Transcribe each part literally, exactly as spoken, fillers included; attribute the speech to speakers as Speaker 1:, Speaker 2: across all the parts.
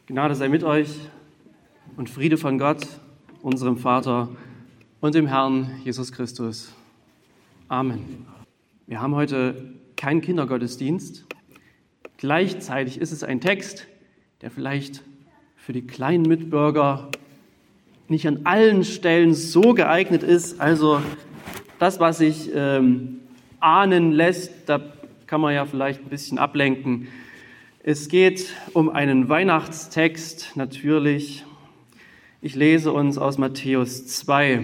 Speaker 1: Gnade sei mit euch und Friede von Gott, unserem Vater und dem Herrn Jesus Christus. Amen. Wir haben heute keinen Kindergottesdienst. Gleichzeitig ist es ein Text, der vielleicht für die kleinen Mitbürger nicht an allen Stellen so geeignet ist. Also das, was sich ähm, ahnen lässt, da kann man ja vielleicht ein bisschen ablenken. Es geht um einen Weihnachtstext, natürlich. Ich lese uns aus Matthäus zwei.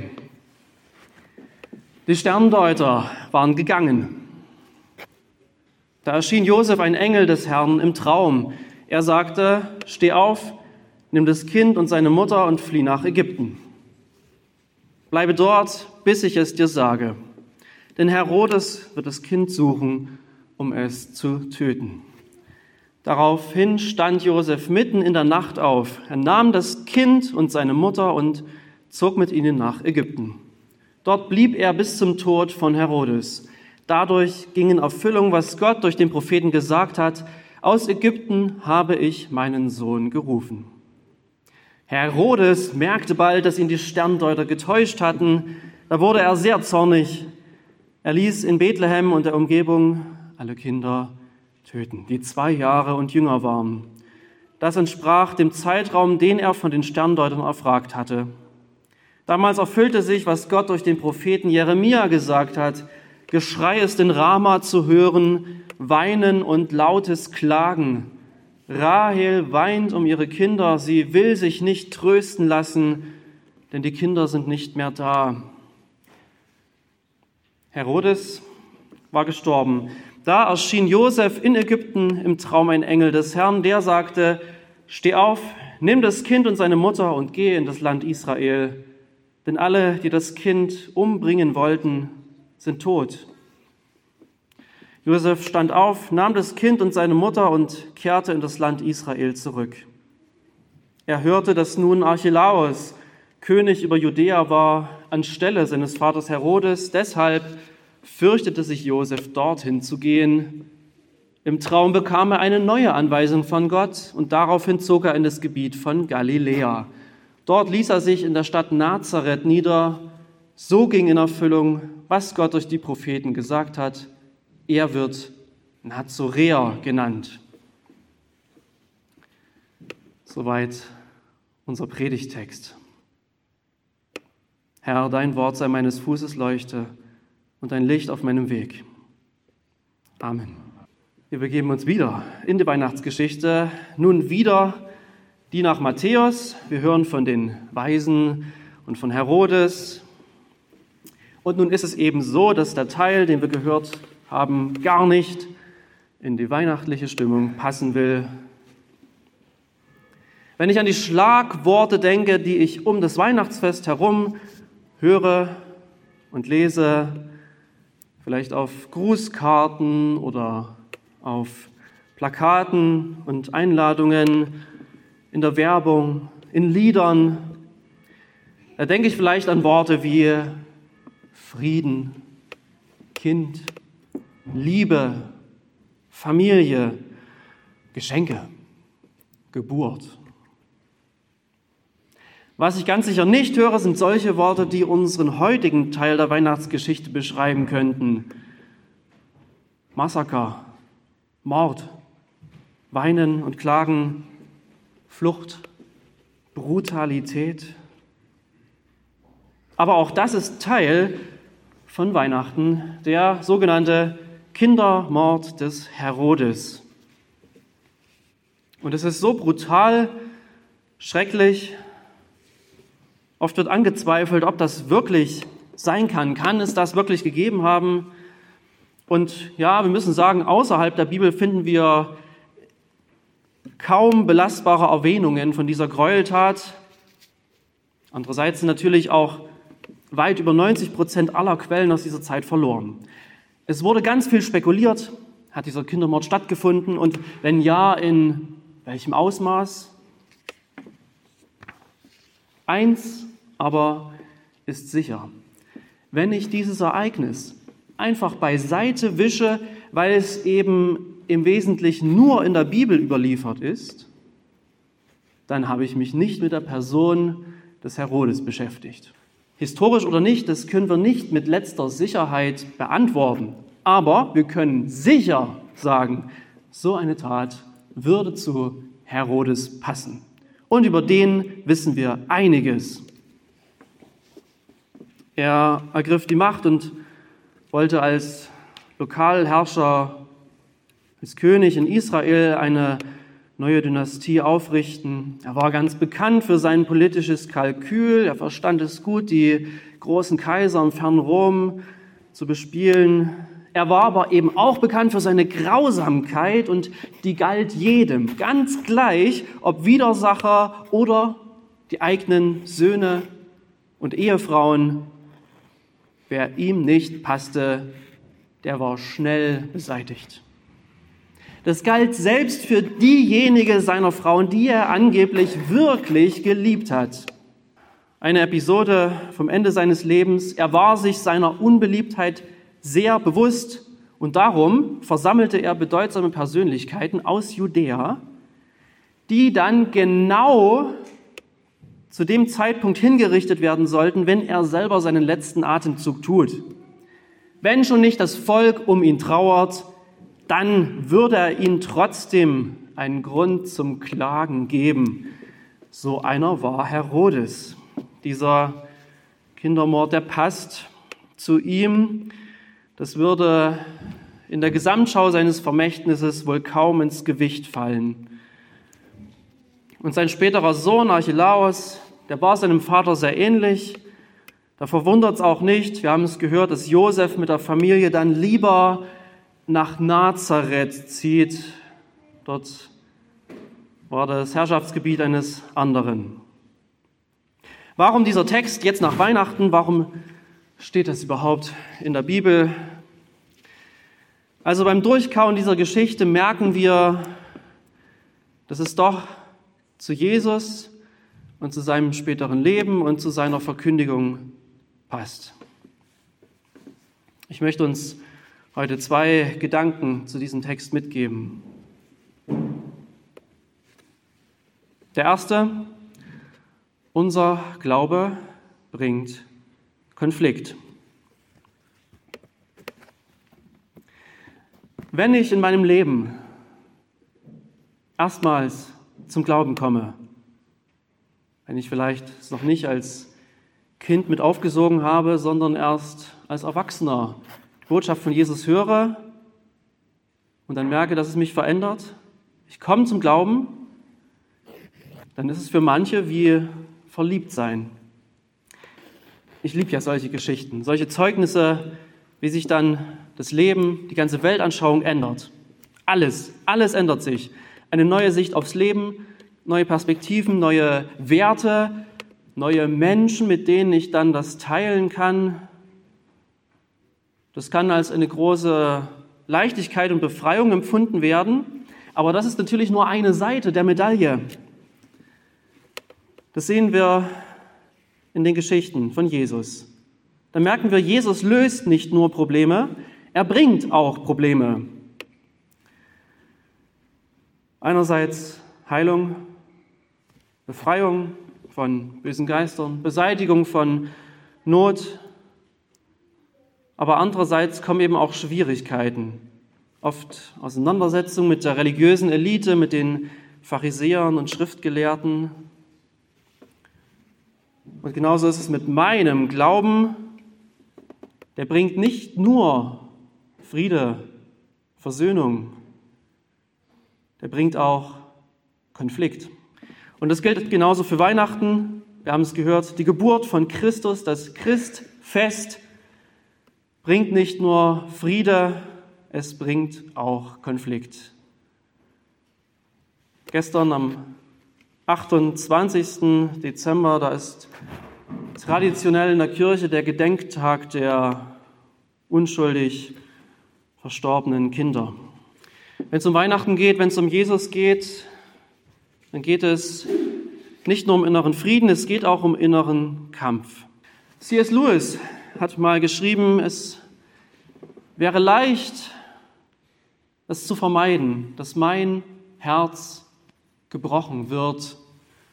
Speaker 1: Die Sterndeuter waren gegangen. Da erschien Josef ein Engel des Herrn im Traum. Er sagte, steh auf, nimm das Kind und seine Mutter und flieh nach Ägypten. Bleibe dort, bis ich es dir sage. Denn Herodes wird das Kind suchen, um es zu töten. Daraufhin stand Josef mitten in der Nacht auf. Er nahm das Kind und seine Mutter und zog mit ihnen nach Ägypten. Dort blieb er bis zum Tod von Herodes. Dadurch ging in Erfüllung, was Gott durch den Propheten gesagt hat: Aus Ägypten habe ich meinen Sohn gerufen. Herodes merkte bald, dass ihn die Sterndeuter getäuscht hatten. Da wurde er sehr zornig. Er ließ in Bethlehem und der Umgebung alle Kinder töten, die zwei Jahre und jünger waren. Das entsprach dem Zeitraum, den er von den Sterndeutern erfragt hatte. Damals erfüllte sich, was Gott durch den Propheten Jeremia gesagt hat: Geschrei ist in Rama zu hören, Weinen und lautes Klagen. Rahel weint um ihre Kinder, sie will sich nicht trösten lassen, denn die Kinder sind nicht mehr da. Herodes war gestorben. Da erschien Josef in Ägypten im Traum ein Engel des Herrn, der sagte, steh auf, nimm das Kind und seine Mutter und geh in das Land Israel, denn alle, die das Kind umbringen wollten, sind tot. Josef stand auf, nahm das Kind und seine Mutter und kehrte in das Land Israel zurück. Er hörte, dass nun Archelaus König über Judäa war, anstelle seines Vaters Herodes. Deshalb fürchtete sich Josef, dorthin zu gehen. Im Traum bekam er eine neue Anweisung von Gott und daraufhin zog er in das Gebiet von Galiläa. Dort ließ er sich in der Stadt Nazareth nieder. So ging in Erfüllung, was Gott durch die Propheten gesagt hat. Er wird Nazoräer genannt. Soweit unser Predigtext. Herr, dein Wort sei meines Fußes Leuchte und ein Licht auf meinem Weg. Amen. Wir begeben uns wieder in die Weihnachtsgeschichte. Nun wieder die nach Matthäus. Wir hören von den Weisen und von Herodes. Und nun ist es eben so, dass der Teil, den wir gehört haben, gar nicht in die weihnachtliche Stimmung passen will. Wenn ich an die Schlagworte denke, die ich um das Weihnachtsfest herum höre und lese, vielleicht auf Grußkarten oder auf Plakaten und Einladungen, in der Werbung, in Liedern, da denke ich vielleicht an Worte wie Frieden, Kind, Liebe, Familie, Geschenke, Geburt. Was ich ganz sicher nicht höre, sind solche Worte, die unseren heutigen Teil der Weihnachtsgeschichte beschreiben könnten. Massaker, Mord, Weinen und Klagen, Flucht, Brutalität. Aber auch das ist Teil von Weihnachten, der sogenannte Kindermord des Herodes. Und es ist so brutal, schrecklich. Oft wird angezweifelt, ob das wirklich sein kann. Kann es das wirklich gegeben haben? Und ja, wir müssen sagen, außerhalb der Bibel finden wir kaum belastbare Erwähnungen von dieser Gräueltat. Andererseits sind natürlich auch weit über neunzig Prozent aller Quellen aus dieser Zeit verloren. Es wurde ganz viel spekuliert, hat dieser Kindermord stattgefunden und wenn ja, in welchem Ausmaß? Eins aber ist sicher, wenn ich dieses Ereignis einfach beiseite wische, weil es eben im Wesentlichen nur in der Bibel überliefert ist, dann habe ich mich nicht mit der Person des Herodes beschäftigt. Historisch oder nicht, das können wir nicht mit letzter Sicherheit beantworten. Aber wir können sicher sagen, so eine Tat würde zu Herodes passen. Und über den wissen wir einiges. Er ergriff die Macht und wollte als Lokalherrscher, als König in Israel eine neue Dynastie aufrichten. Er war ganz bekannt für sein politisches Kalkül. Er verstand es gut, die großen Kaiser im fernen Rom zu bespielen. Er war aber eben auch bekannt für seine Grausamkeit und die galt jedem, ganz gleich, ob Widersacher oder die eigenen Söhne und Ehefrauen. Wer ihm nicht passte, der war schnell beseitigt. Das galt selbst für diejenige seiner Frauen, die er angeblich wirklich geliebt hat. Eine Episode vom Ende seines Lebens. Er war sich seiner Unbeliebtheit sehr bewusst und darum versammelte er bedeutsame Persönlichkeiten aus Judäa, die dann genau zu dem Zeitpunkt hingerichtet werden sollten, wenn er selber seinen letzten Atemzug tut. Wenn schon nicht das Volk um ihn trauert, dann würde er ihnen trotzdem einen Grund zum Klagen geben. So einer war Herodes. Dieser Kindermord, der passt zu ihm. Das würde in der Gesamtschau seines Vermächtnisses wohl kaum ins Gewicht fallen. Und sein späterer Sohn Archelaus, der war seinem Vater sehr ähnlich. Da verwundert es auch nicht, wir haben es gehört, dass Josef mit der Familie dann lieber nach Nazareth zieht. Dort war das Herrschaftsgebiet eines anderen. Warum dieser Text jetzt nach Weihnachten? Warum steht das überhaupt in der Bibel? Also beim Durchkauen dieser Geschichte merken wir, dass es doch zu Jesus und zu seinem späteren Leben und zu seiner Verkündigung passt. Ich möchte uns heute zwei Gedanken zu diesem Text mitgeben. Der erste: Unser Glaube bringt Konflikt. Wenn ich in meinem Leben erstmals zum Glauben komme, wenn ich vielleicht es noch nicht als Kind mit aufgesogen habe, sondern erst als Erwachsener die Botschaft von Jesus höre und dann merke, dass es mich verändert, ich komme zum Glauben, dann ist es für manche wie verliebt sein. Ich liebe ja solche Geschichten, solche Zeugnisse, wie sich dann das Leben, die ganze Weltanschauung ändert. Alles, alles ändert sich. Eine neue Sicht aufs Leben, neue Perspektiven, neue Werte, neue Menschen, mit denen ich dann das teilen kann. Das kann als eine große Leichtigkeit und Befreiung empfunden werden, aber das ist natürlich nur eine Seite der Medaille. Das sehen wir in den Geschichten von Jesus. Da merken wir, Jesus löst nicht nur Probleme, er bringt auch Probleme. Einerseits Heilung, Befreiung von bösen Geistern, Beseitigung von Not, aber andererseits kommen eben auch Schwierigkeiten. Oft Auseinandersetzungen mit der religiösen Elite, mit den Pharisäern und Schriftgelehrten. Und genauso ist es mit meinem Glauben. Der bringt nicht nur Friede, Versöhnung, der bringt auch Konflikt. Und das gilt genauso für Weihnachten. Wir haben es gehört, die Geburt von Christus, das Christfest, bringt nicht nur Friede, es bringt auch Konflikt. Gestern am achtundzwanzigsten Dezember, da ist traditionell in der Kirche der Gedenktag der unschuldig verstorbenen Kinder. Wenn es um Weihnachten geht, wenn es um Jesus geht, dann geht es nicht nur um inneren Frieden, es geht auch um inneren Kampf. C S Lewis hat mal geschrieben, es wäre leicht, es zu vermeiden, dass mein Herz gebrochen wird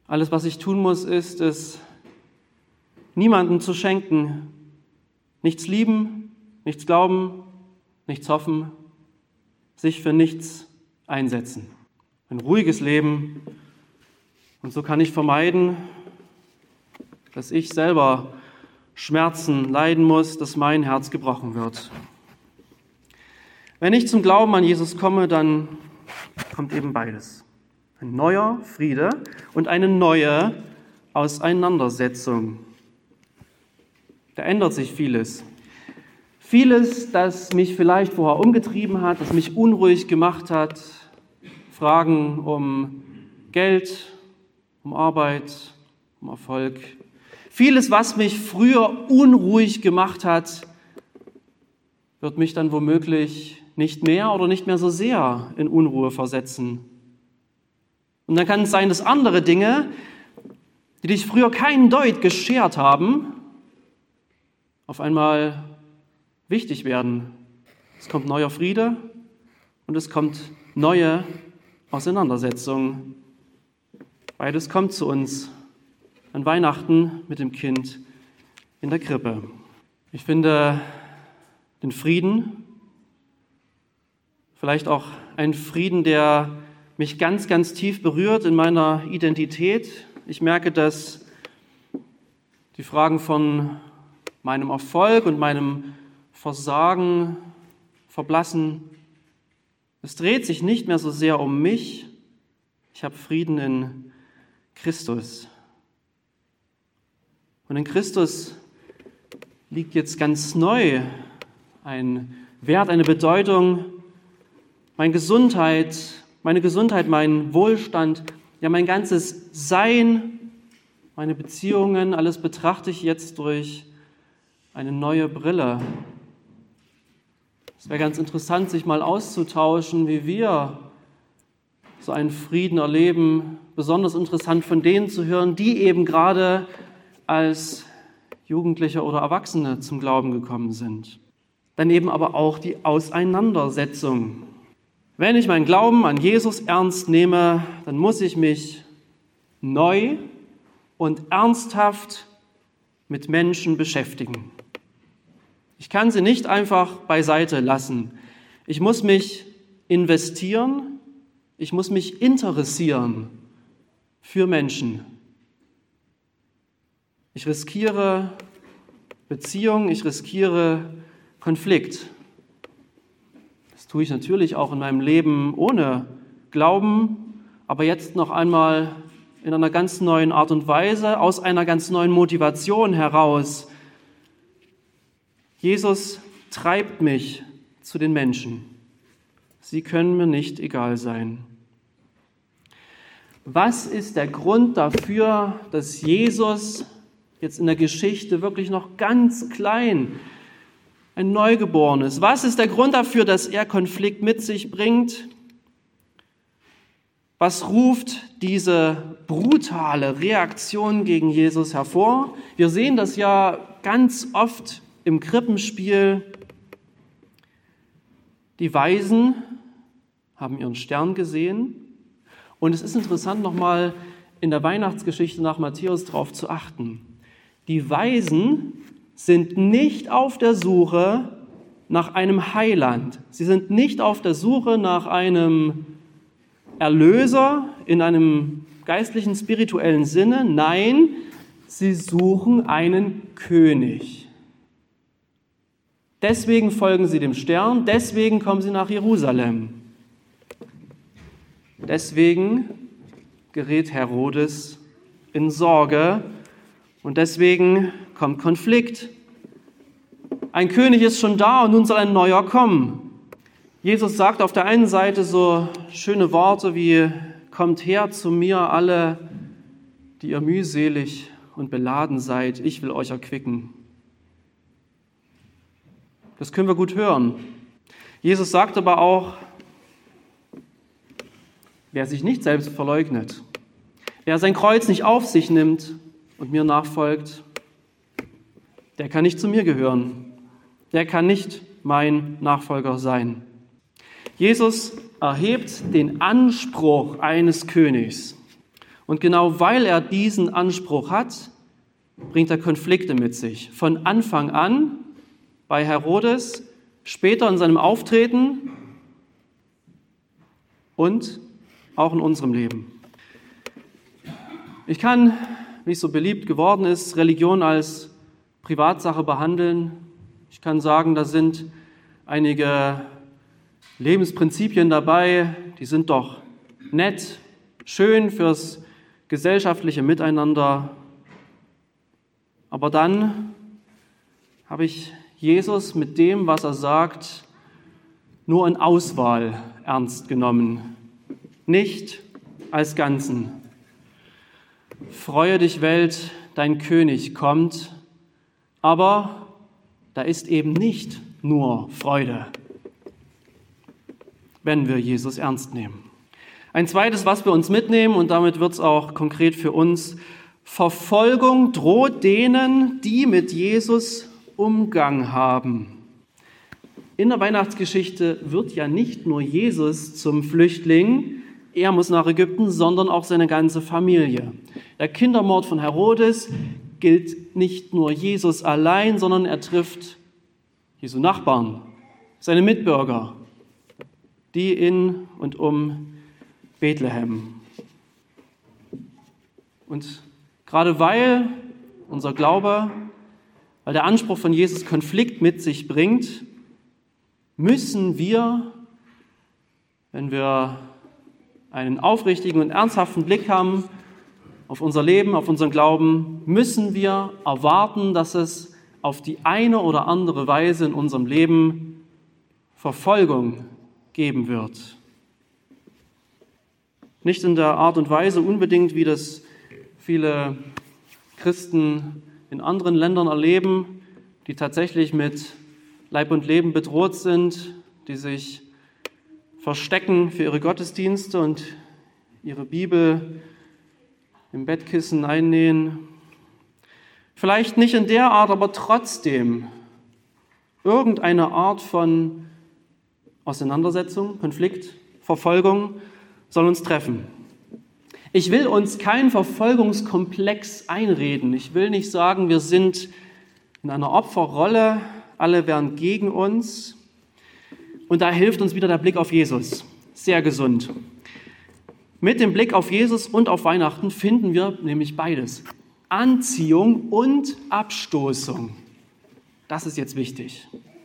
Speaker 1: Alles, was ich tun muss, ist es, niemandem zu schenken. Nichts lieben, nichts glauben, nichts hoffen, sich für nichts einsetzen. Ein ruhiges Leben. Und so kann ich vermeiden, dass ich selber Schmerzen leiden muss, dass mein Herz gebrochen wird. Wenn ich zum Glauben an Jesus komme, dann kommt eben beides. Ein neuer Friede und eine neue Auseinandersetzung. Da ändert sich vieles. Vieles, das mich vielleicht vorher umgetrieben hat, das mich unruhig gemacht hat. Fragen um Geld, um Arbeit, um Erfolg. Vieles, was mich früher unruhig gemacht hat, wird mich dann womöglich nicht mehr oder nicht mehr so sehr in Unruhe versetzen. Und dann kann es sein, dass andere Dinge, die dich früher keinen Deut geschert haben, auf einmal wichtig werden. Es kommt neuer Friede und es kommt neue Auseinandersetzung. Beides kommt zu uns an Weihnachten mit dem Kind in der Krippe. Ich finde den Frieden, vielleicht auch einen Frieden, der mich ganz, ganz tief berührt in meiner Identität. Ich merke, dass die Fragen von meinem Erfolg und meinem Versagen verblassen. Es dreht sich nicht mehr so sehr um mich. Ich habe Frieden in Christus. Und in Christus liegt jetzt ganz neu ein Wert, eine Bedeutung, meine Gesundheit, meine Gesundheit, mein Wohlstand, ja mein ganzes Sein, meine Beziehungen, alles betrachte ich jetzt durch eine neue Brille. Es wäre ganz interessant, sich mal auszutauschen, wie wir so einen Frieden erleben. Besonders interessant von denen zu hören, die eben gerade als Jugendliche oder Erwachsene zum Glauben gekommen sind. Dann eben aber auch die Auseinandersetzung. Wenn ich meinen Glauben an Jesus ernst nehme, dann muss ich mich neu und ernsthaft mit Menschen beschäftigen. Ich kann sie nicht einfach beiseite lassen. Ich muss mich investieren, ich muss mich interessieren für Menschen. Ich riskiere Beziehung, ich riskiere Konflikt. Das tue ich natürlich auch in meinem Leben ohne Glauben, aber jetzt noch einmal in einer ganz neuen Art und Weise, aus einer ganz neuen Motivation heraus. Jesus treibt mich zu den Menschen. Sie können mir nicht egal sein. Was ist der Grund dafür, dass Jesus jetzt in der Geschichte wirklich noch ganz klein ein Neugeborenes? Was ist der Grund dafür, dass er Konflikt mit sich bringt? Was ruft diese brutale Reaktion gegen Jesus hervor? Wir sehen das ja ganz oft im Krippenspiel. Die Weisen haben ihren Stern gesehen. Und es ist interessant, nochmal in der Weihnachtsgeschichte nach Matthäus darauf zu achten. Die Weisen sind nicht auf der Suche nach einem Heiland. Sie sind nicht auf der Suche nach einem Erlöser in einem geistlichen, spirituellen Sinne. Nein, sie suchen einen König. Deswegen folgen sie dem Stern, deswegen kommen sie nach Jerusalem. Deswegen gerät Herodes in Sorge und deswegen kommt Konflikt. Ein König ist schon da und nun soll ein neuer kommen. Jesus sagt auf der einen Seite so schöne Worte wie: Kommt her zu mir alle, die ihr mühselig und beladen seid, ich will euch erquicken. Das können wir gut hören. Jesus sagt aber auch, wer sich nicht selbst verleugnet, wer sein Kreuz nicht auf sich nimmt und mir nachfolgt, der kann nicht zu mir gehören. Der kann nicht mein Nachfolger sein. Jesus erhebt den Anspruch eines Königs. Und genau weil er diesen Anspruch hat, bringt er Konflikte mit sich. Von Anfang an bei Herodes, später in seinem Auftreten und auch in unserem Leben. Ich kann, wie es so beliebt geworden ist, Religion als Privatsache behandeln. Ich kann sagen, da sind einige Lebensprinzipien dabei, die sind doch nett, schön fürs gesellschaftliche Miteinander. Aber dann habe ich Jesus mit dem, was er sagt, nur in Auswahl ernst genommen, nicht als Ganzen. Freue dich, Welt, dein König kommt, aber da ist eben nicht nur Freude, wenn wir Jesus ernst nehmen. Ein zweites, was wir uns mitnehmen, und damit wird es auch konkret für uns: Verfolgung droht denen, die mit Jesus Umgang haben. In der Weihnachtsgeschichte wird ja nicht nur Jesus zum Flüchtling, er muss nach Ägypten, sondern auch seine ganze Familie. Der Kindermord von Herodes gilt nicht nur Jesus allein, sondern er trifft Jesu Nachbarn, seine Mitbürger, die in und um Bethlehem. Und gerade weil unser Glaube, weil der Anspruch von Jesus Konflikt mit sich bringt, müssen wir, wenn wir einen aufrichtigen und ernsthaften Blick haben auf unser Leben, auf unseren Glauben, müssen wir erwarten, dass es auf die eine oder andere Weise in unserem Leben Verfolgung geben wird. Nicht in der Art und Weise unbedingt, wie das viele Christen in anderen Ländern erleben, die tatsächlich mit Leib und Leben bedroht sind, die sich verstecken für ihre Gottesdienste und ihre Bibel im Bettkissen einnähen. Vielleicht nicht in der Art, aber trotzdem irgendeine Art von Auseinandersetzung, Konflikt, Verfolgung soll uns treffen. Ich will uns keinen Verfolgungskomplex einreden. Ich will nicht sagen, wir sind in einer Opferrolle, alle wären gegen uns. Und da hilft uns wieder der Blick auf Jesus. Sehr gesund. Mit dem Blick auf Jesus und auf Weihnachten finden wir nämlich beides. Anziehung und Abstoßung. Das ist jetzt wichtig.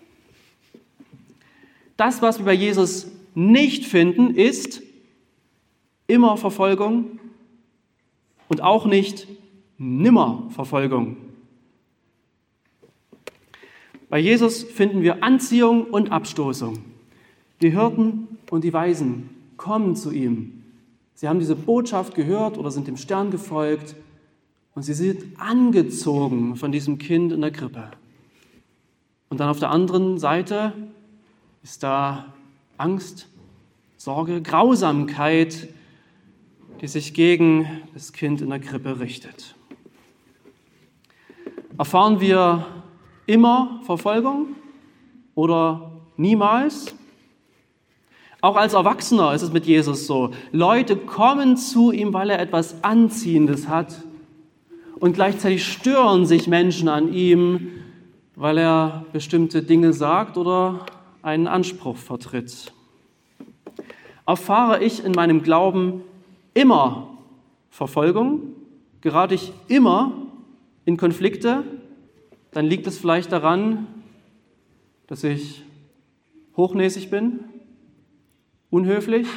Speaker 1: Das, was wir bei Jesus nicht finden, ist immer Verfolgung und auch nicht nimmer Verfolgung. Bei Jesus finden wir Anziehung und Abstoßung. Die Hirten und die Weisen kommen zu ihm. Sie haben diese Botschaft gehört oder sind dem Stern gefolgt und sie sind angezogen von diesem Kind in der Krippe. Und dann auf der anderen Seite ist da Angst, Sorge, Grausamkeit, die sich gegen das Kind in der Krippe richtet. Erfahren wir immer Verfolgung oder niemals? Auch als Erwachsener ist es mit Jesus so. Leute kommen zu ihm, weil er etwas Anziehendes hat. Und gleichzeitig stören sich Menschen an ihm, weil er bestimmte Dinge sagt oder einen Anspruch vertritt. Erfahre ich in meinem Glauben immer Verfolgung, gerate ich immer in Konflikte, dann liegt es vielleicht daran, dass ich hochnäsig bin, unhöflich,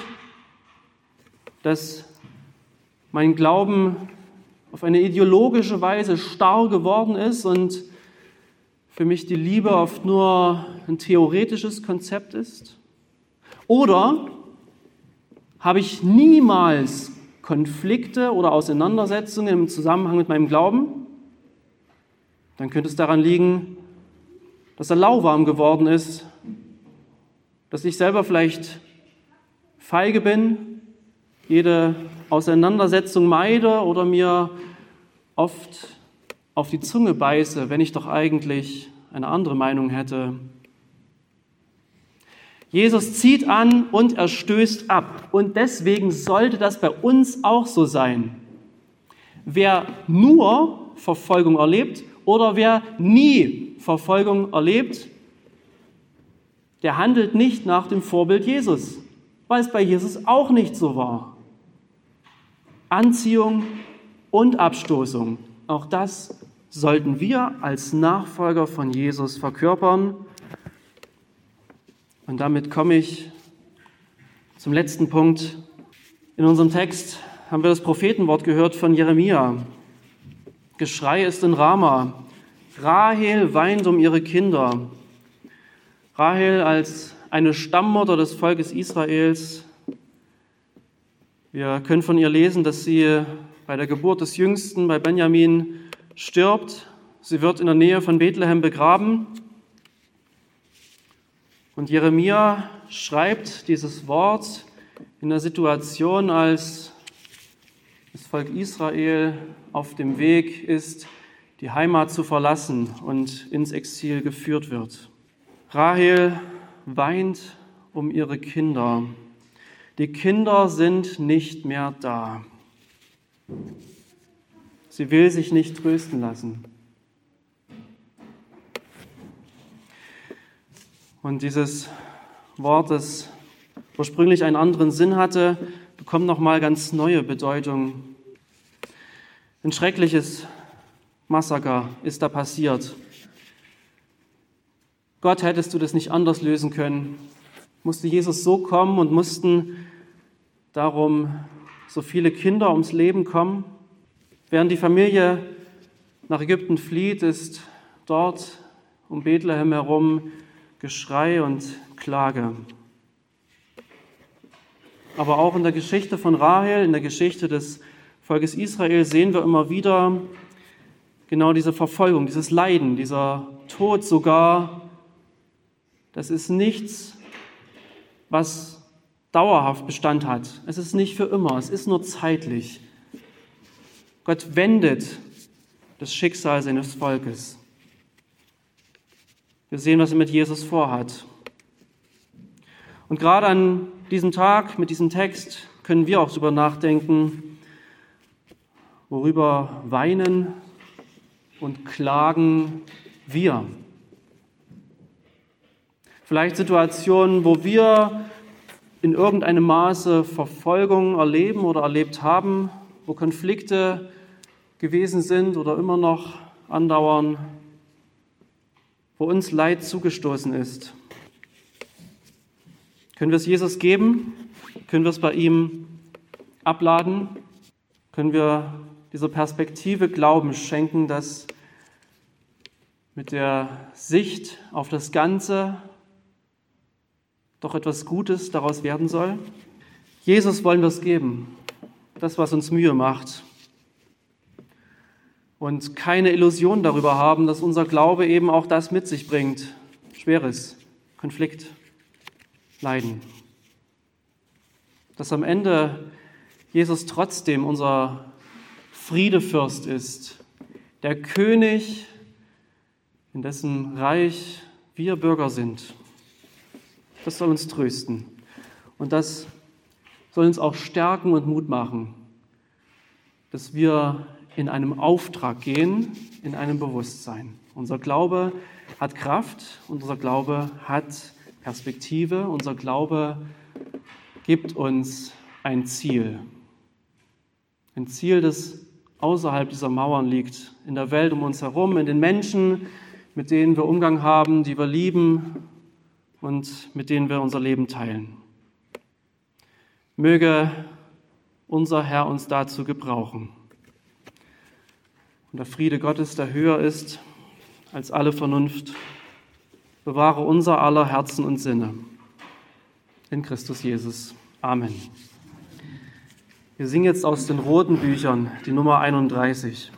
Speaker 1: dass mein Glauben auf eine ideologische Weise starr geworden ist und für mich die Liebe oft nur ein theoretisches Konzept ist? Oder habe ich niemals Konflikte oder Auseinandersetzungen im Zusammenhang mit meinem Glauben? Dann könnte es daran liegen, dass er lauwarm geworden ist, dass ich selber vielleicht feige bin, jede Auseinandersetzung meide oder mir oft auf die Zunge beiße, wenn ich doch eigentlich eine andere Meinung hätte. Jesus zieht an und er stößt ab. Und deswegen sollte das bei uns auch so sein. wer nur Verfolgung erlebt oder wer nie Verfolgung erlebt, der handelt nicht nach dem Vorbild Jesus, weil es bei Jesus auch nicht so war. Anziehung und Abstoßung, auch das sollten wir als Nachfolger von Jesus verkörpern. Und damit komme ich zum letzten Punkt. In unserem Text haben wir das Prophetenwort gehört von Jeremia. Geschrei ist in Rama. Rahel weint um ihre Kinder. Rahel als eine Stammmutter des Volkes Israels. Wir können von ihr lesen, dass sie bei der Geburt des Jüngsten, bei Benjamin, stirbt. Sie wird in der Nähe von Bethlehem begraben. Und Jeremia schreibt dieses Wort in der Situation, als das Volk Israel auf dem Weg ist, die Heimat zu verlassen und ins Exil geführt wird. Rahel weint um ihre Kinder. Die Kinder sind nicht mehr da. Sie will sich nicht trösten lassen. Und dieses Wort, das ursprünglich einen anderen Sinn hatte, bekommt nochmal ganz neue Bedeutung. Ein schreckliches Massaker ist da passiert. Gott, hättest du das nicht anders lösen können? Musste Jesus so kommen und mussten darum so viele Kinder ums Leben kommen? Während die Familie nach Ägypten flieht, ist dort um Bethlehem herum Geschrei und Klage. Aber auch in der Geschichte von Rahel, in der Geschichte des Volkes Israel sehen wir immer wieder genau diese Verfolgung, dieses Leiden, dieser Tod sogar. Das ist nichts, was dauerhaft Bestand hat. Es ist nicht für immer, es ist nur zeitlich. Gott wendet das Schicksal seines Volkes. Wir sehen, was er mit Jesus vorhat. Und gerade an diesem Tag, mit diesem Text, können wir auch darüber nachdenken, worüber weinen und klagen wir. Vielleicht Situationen, wo wir in irgendeinem Maße Verfolgung erleben oder erlebt haben, wo Konflikte gewesen sind oder immer noch andauern, wo uns Leid zugestoßen ist. Können wir es Jesus geben? Können wir es bei ihm abladen? Können wir dieser Perspektive Glauben schenken, dass mit der Sicht auf das Ganze doch etwas Gutes daraus werden soll? Jesus wollen wir es geben, das, was uns Mühe macht. Und keine Illusion darüber haben, dass unser Glaube eben auch das mit sich bringt. Schweres, Konflikt, Leiden. Dass am Ende Jesus trotzdem unser Friedefürst ist, der König, in dessen Reich wir Bürger sind. Das soll uns trösten. Und das soll uns auch stärken und Mut machen, dass wir in einem Auftrag gehen, in einem Bewusstsein. Unser Glaube hat Kraft, unser Glaube hat Perspektive, unser Glaube gibt uns ein Ziel. Ein Ziel, das außerhalb dieser Mauern liegt, in der Welt um uns herum, in den Menschen, mit denen wir Umgang haben, die wir lieben und mit denen wir unser Leben teilen. Möge unser Herr uns dazu gebrauchen. Und der Friede Gottes, der höher ist als alle Vernunft, bewahre unser aller Herzen und Sinne. In Christus Jesus. Amen. Wir singen jetzt aus den roten Büchern die Nummer einunddreißig.